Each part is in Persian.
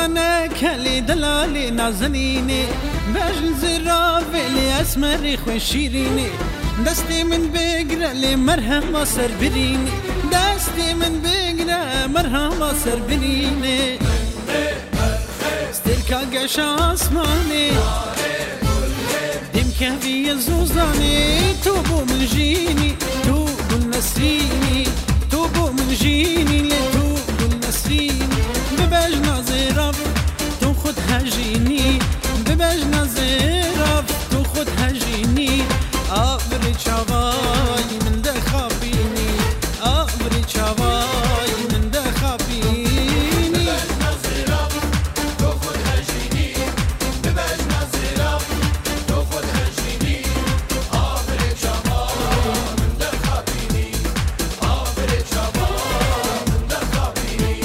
نازنه کلی دلالی نازنینه بجن زرافه لی اسمری خوش شیرینه دستی من بگره لی مرهم سر برینه دستی من بگره مرهم سر برینه استرکا گش آسمانه دیم که بی زوزانه تو بو من جینی تو بو نسرینی تو بو من جینی لی تو بو نسرینی ببج نازراب تو خود هجینی ببج نازراب تو خود هجینی آبر چاوای من ده خابینی آبر چاوای من ده خابینی ببج نازراب تو خود هجینی ببج نازراب تو خود هجینی آبر چاوای من ده خابینی آبر چاوای من ده خابینی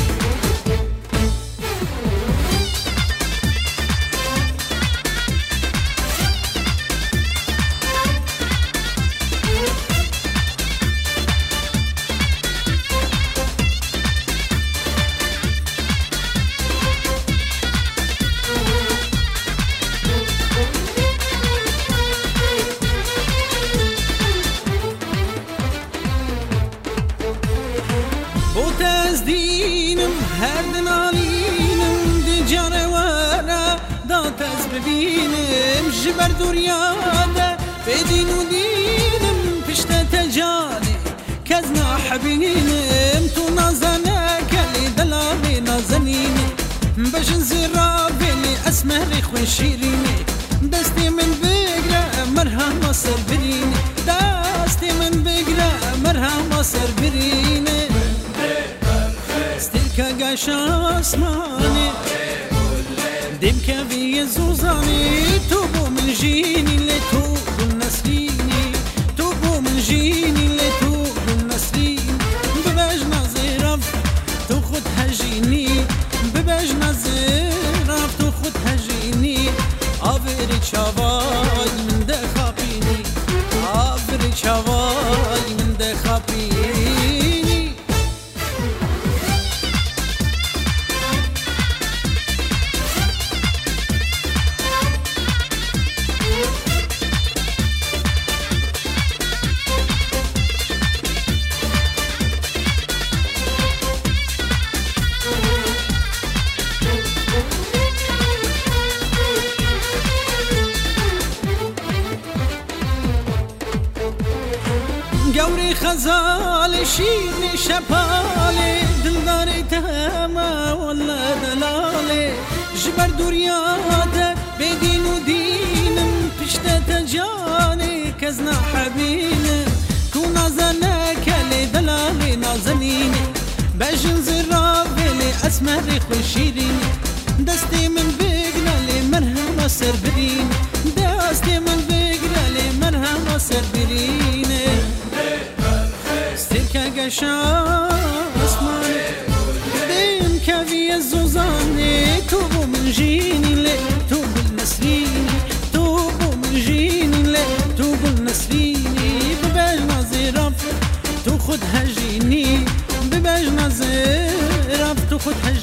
بوت از دینم هر دنالینم دی جانوارا دات از ببینم جبر دوریاده بدین و دینم پشت تجانه کز نحبینم تو نازنه کلی دلالی نازنینه بجن زرافه لی اسمری خوش شیرینه دستی من بگره مرهم سر برینه دستی من بگره مرهم سر برینه استرکا گش آسمانه دیم که بی زوزانه تو بو من جینی لی تو بو نسرینی تو بو من جینی لی تو بو نسرینی ببج نازراب تو خود هجینی ببج نازراب تو خود هجینی آبر چاوای من ده خابینی آبر چاوای من ده خابینی گوری خزال شیر شپاله دلداری تهما والله دلاله جبر دوریاده بدین و دینم پشت تجانه کز نحبینه تو نازنه کلی دلالی نازنینه بجن زرافه لی اسمری خوش شیرینه دستی من بگره لی مرهم سر برینه دستی من بگره لی مرهم سر برینه استرکا گش آسمانه دیم که بی زوزانه تو بو من جینی لی تو بو نسرینی تو بو من جینی لی تو بو نسرینی ببج نازراب تو خود هجینی ببج نازراب تو خود هجینی